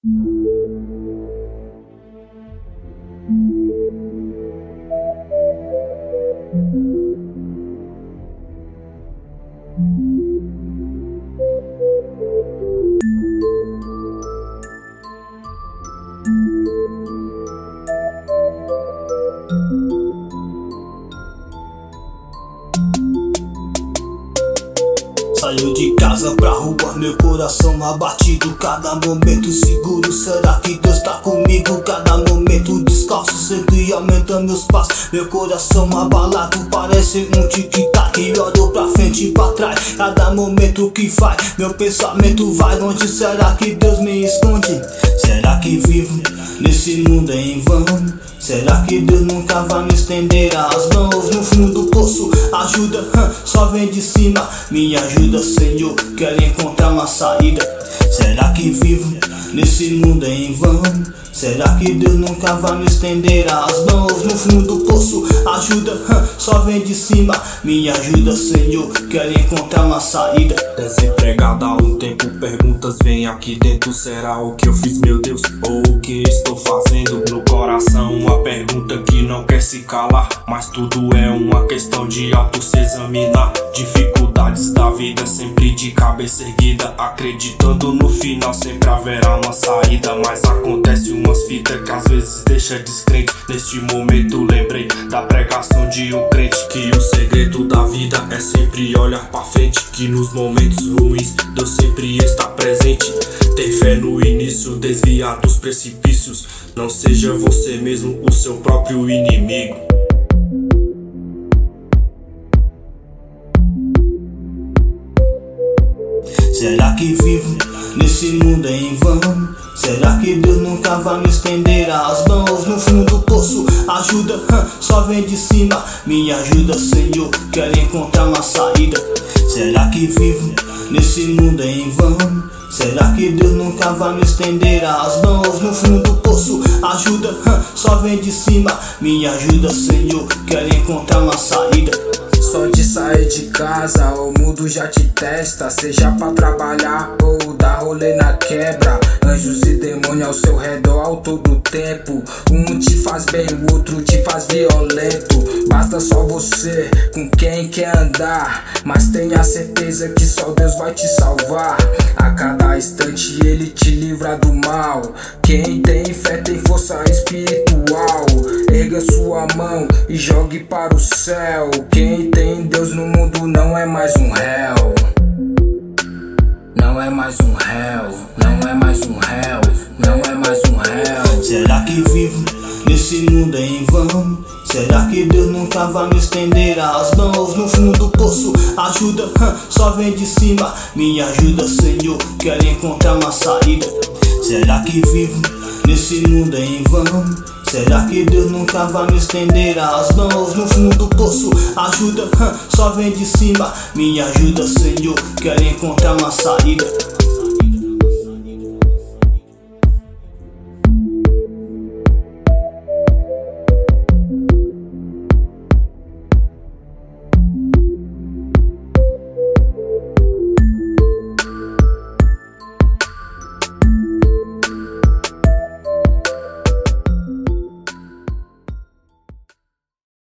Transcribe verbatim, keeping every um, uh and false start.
Saio de casa pra rua, meu coração abatido. Cada momento seguro, será que Deus tá comigo? Cada momento descalço, sempre aumenta meus passos. Meu coração abalado, parece um tic-tac. Olho pra frente e pra trás, cada momento que faz meu pensamento vai longe. Será que Deus me esconde? Será que vivo nesse mundo em vão? Será que Deus nunca vai me estender as mãos? No fundo do poço, ajuda, hum, só vem de cima. Me ajuda, Senhor, quero encontrar uma saída. Será que vivo nesse mundo em vão? Será que Deus nunca vai me estender as mãos? No fundo do poço, ajuda, hum, só vem de cima. Me ajuda, Senhor, quero encontrar uma saída. Desempregado há um tempo, perguntas vêm aqui dentro. Será o que eu fiz, meu Deus, ou o que estou fazendo? No coração uma pergunta que não quer se calar, mas tudo é uma questão de auto se examinar. Dificuldades da vida, sempre de cabeça erguida, acreditando no final sempre haverá uma saída. Mas acontece umas fitas que às vezes deixa descrente. Neste momento lembrei da pregação de um crente, que o segredo da vida é sempre olhar pra frente, que nos momentos ruins Deus sempre está presente. Ter fé no início, desviar dos precipícios. Não seja você mesmo o seu próprio inimigo. Será que vivo nesse mundo em vão? Será que Deus nunca vai me estender as mãos? No fundo do poço, ajuda, hum, só vem de cima. Me ajuda, Senhor, quero encontrar uma saída. Será que vivo nesse mundo em vão? Será que Deus nunca vai me estender as mãos? No fundo do poço, ajuda, hum, só vem de cima. Me ajuda, Senhor, quero encontrar uma saída. Só de sair de casa, o mundo já te testa. Seja pra trabalhar ou dar rolê na quebra. Anjos e demônios ao seu redor ao todo tempo. Um te faz bem, o outro te faz violento. Basta só você com quem quer andar, mas tenha certeza que só Deus vai te salvar. A cada instante Ele te livra do mal. Quem tem fé tem força espiritual. Erga sua mão e jogue para o céu. Quem tem Deus no mundo não é mais um réu. Não é mais um réu. Não é mais um réu. Não é mais um réu. Será que vivo nesse mundo em vão? Será que Deus nunca vai me estender as mãos? No fundo do poço, ajuda, hum, só vem de cima. Me ajuda, Senhor, quero encontrar uma saída. Será que vivo nesse mundo em vão? Será que Deus nunca vai me estender as mãos? No fundo do poço, ajuda, hum, só vem de cima. Me ajuda, Senhor, quero encontrar uma saída.